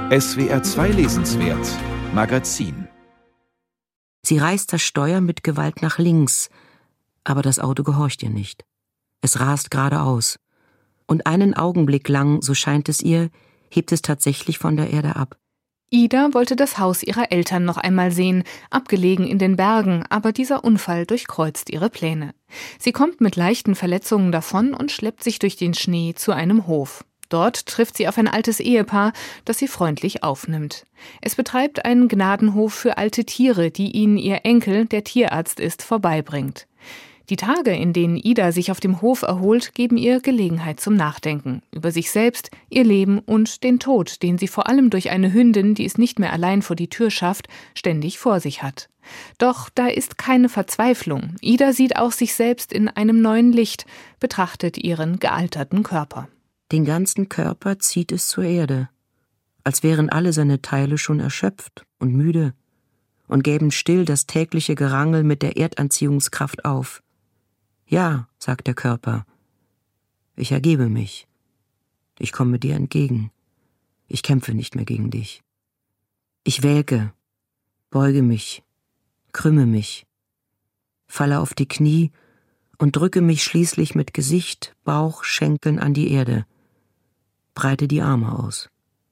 SWR 2 Lesenswert Magazin. Sie reißt das Steuer mit Gewalt nach links, aber das Auto gehorcht ihr nicht. Es rast geradeaus. Und einen Augenblick lang, so scheint es ihr, hebt es tatsächlich von der Erde ab. Ida wollte das Haus ihrer Eltern noch einmal sehen, abgelegen in den Bergen, aber dieser Unfall durchkreuzt ihre Pläne. Sie kommt mit leichten Verletzungen davon und schleppt sich durch den Schnee zu einem Hof. Dort trifft sie auf ein altes Ehepaar, das sie freundlich aufnimmt. Es betreibt einen Gnadenhof für alte Tiere, die ihnen ihr Enkel, der Tierarzt ist, vorbeibringt. Die Tage, in denen Ida sich auf dem Hof erholt, geben ihr Gelegenheit zum Nachdenken. Über sich selbst, ihr Leben und den Tod, den sie vor allem durch eine Hündin, die es nicht mehr allein vor die Tür schafft, ständig vor sich hat. Doch da ist keine Verzweiflung. Ida sieht auch sich selbst in einem neuen Licht, betrachtet ihren gealterten Körper. Den ganzen Körper zieht es zur Erde, als wären alle seine Teile schon erschöpft und müde und gäben still das tägliche Gerangel mit der Erdanziehungskraft auf. Ja, sagt der Körper, ich ergebe mich. Ich komme dir entgegen. Ich kämpfe nicht mehr gegen dich. Ich welke, beuge mich, krümme mich, falle auf die Knie und drücke mich schließlich mit Gesicht, Bauch, Schenkeln an die Erde. Breite die Arme aus.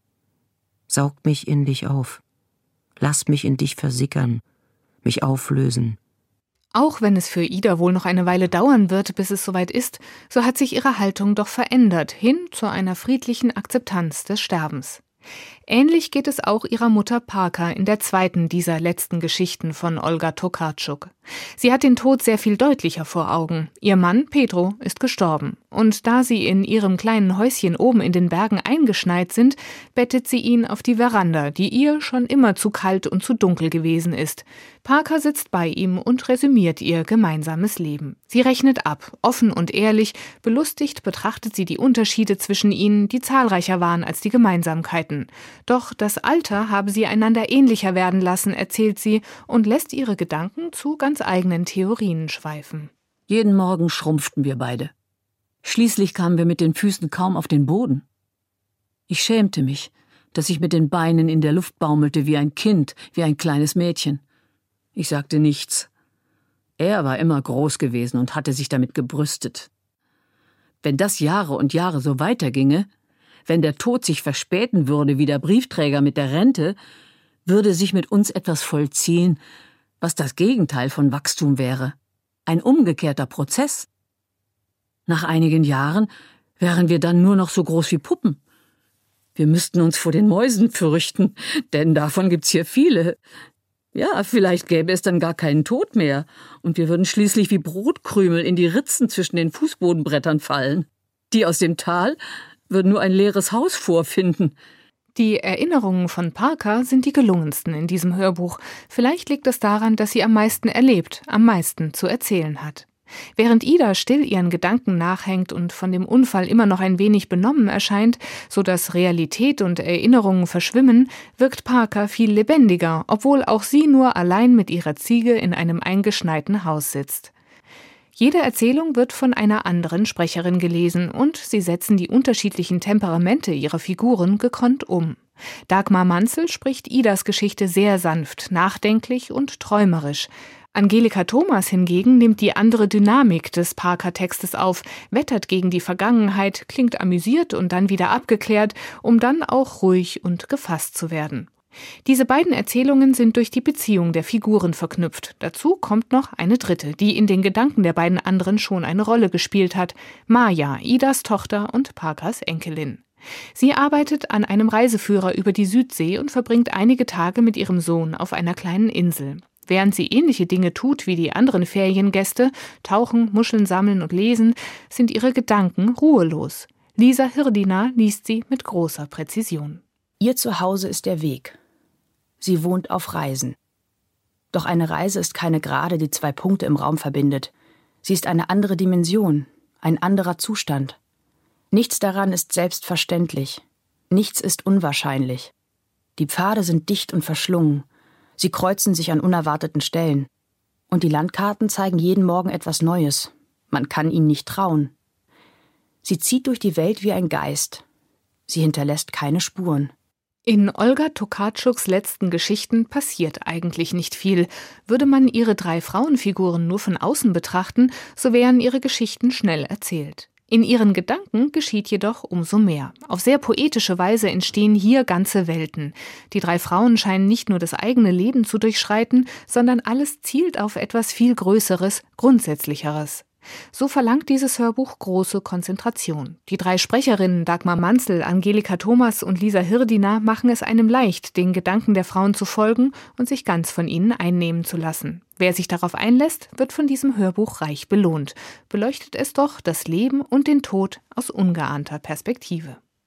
Saug mich in dich auf. Lass mich in dich versickern, mich auflösen. Auch wenn es für Ida wohl noch eine Weile dauern wird, bis es soweit ist, so hat sich ihre Haltung doch verändert, hin zu einer friedlichen Akzeptanz des Sterbens. Ähnlich geht es auch ihrer Mutter Parker in der zweiten dieser letzten Geschichten von Olga Tokarczuk. Sie hat den Tod sehr viel deutlicher vor Augen. Ihr Mann, Pedro, ist gestorben. Und da sie in ihrem kleinen Häuschen oben in den Bergen eingeschneit sind, bettet sie ihn auf die Veranda, die ihr schon immer zu kalt und zu dunkel gewesen ist. Parker sitzt bei ihm und resümiert ihr gemeinsames Leben. Sie rechnet ab, offen und ehrlich, belustigt betrachtet sie die Unterschiede zwischen ihnen, die zahlreicher waren als die Gemeinsamkeiten. Doch das Alter habe sie einander ähnlicher werden lassen, erzählt sie, und lässt ihre Gedanken zu ganz eigenen Theorien schweifen. Jeden Morgen schrumpften wir beide. Schließlich kamen wir mit den Füßen kaum auf den Boden. Ich schämte mich, dass ich mit den Beinen in der Luft baumelte wie ein Kind, wie ein kleines Mädchen. Ich sagte nichts. Er war immer groß gewesen und hatte sich damit gebrüstet. Wenn das Jahre und Jahre so weiterginge, wenn der Tod sich verspäten würde wie der Briefträger mit der Rente, würde sich mit uns etwas vollziehen, was das Gegenteil von Wachstum wäre. Ein umgekehrter Prozess. Nach einigen Jahren wären wir dann nur noch so groß wie Puppen. Wir müssten uns vor den Mäusen fürchten, denn davon gibt's hier viele. Ja, vielleicht gäbe es dann gar keinen Tod mehr und wir würden schließlich wie Brotkrümel in die Ritzen zwischen den Fußbodenbrettern fallen. Die aus dem Tal würden nur ein leeres Haus vorfinden. Die Erinnerungen von Parker sind die gelungensten in diesem Hörbuch. Vielleicht liegt es daran, dass sie am meisten erlebt, am meisten zu erzählen hat. Während Ida still ihren Gedanken nachhängt und von dem Unfall immer noch ein wenig benommen erscheint, so dass Realität und Erinnerungen verschwimmen, wirkt Parker viel lebendiger, obwohl auch sie nur allein mit ihrer Ziege in einem eingeschneiten Haus sitzt. Jede Erzählung wird von einer anderen Sprecherin gelesen und sie setzen die unterschiedlichen Temperamente ihrer Figuren gekonnt um. Dagmar Manzel spricht Idas Geschichte sehr sanft, nachdenklich und träumerisch. Angelika Thomas hingegen nimmt die andere Dynamik des Parker-Textes auf, wettert gegen die Vergangenheit, klingt amüsiert und dann wieder abgeklärt, um dann auch ruhig und gefasst zu werden. Diese beiden Erzählungen sind durch die Beziehung der Figuren verknüpft. Dazu kommt noch eine dritte, die in den Gedanken der beiden anderen schon eine Rolle gespielt hat: Maja, Idas Tochter und Parkers Enkelin. Sie arbeitet an einem Reiseführer über die Südsee und verbringt einige Tage mit ihrem Sohn auf einer kleinen Insel. Während sie ähnliche Dinge tut wie die anderen Feriengäste, tauchen, Muscheln sammeln und lesen, sind ihre Gedanken ruhelos. Lisa Hirdina liest sie mit großer Präzision. Ihr Zuhause ist der Weg. Sie wohnt auf Reisen. Doch eine Reise ist keine Gerade, die zwei Punkte im Raum verbindet. Sie ist eine andere Dimension, ein anderer Zustand. Nichts daran ist selbstverständlich. Nichts ist unwahrscheinlich. Die Pfade sind dicht und verschlungen. Sie kreuzen sich an unerwarteten Stellen. Und die Landkarten zeigen jeden Morgen etwas Neues. Man kann ihnen nicht trauen. Sie zieht durch die Welt wie ein Geist. Sie hinterlässt keine Spuren. In Olga Tokarczuks letzten Geschichten passiert eigentlich nicht viel. Würde man ihre 3 Frauenfiguren nur von außen betrachten, so wären ihre Geschichten schnell erzählt. In ihren Gedanken geschieht jedoch umso mehr. Auf sehr poetische Weise entstehen hier ganze Welten. Die 3 Frauen scheinen nicht nur das eigene Leben zu durchschreiten, sondern alles zielt auf etwas viel Größeres, Grundsätzlicheres. So verlangt dieses Hörbuch große Konzentration. Die 3 Sprecherinnen Dagmar Manzel, Angelika Thomas und Lisa Hirdiner machen es einem leicht, den Gedanken der Frauen zu folgen und sich ganz von ihnen einnehmen zu lassen. Wer sich darauf einlässt, wird von diesem Hörbuch reich belohnt. Beleuchtet es doch das Leben und den Tod aus ungeahnter Perspektive.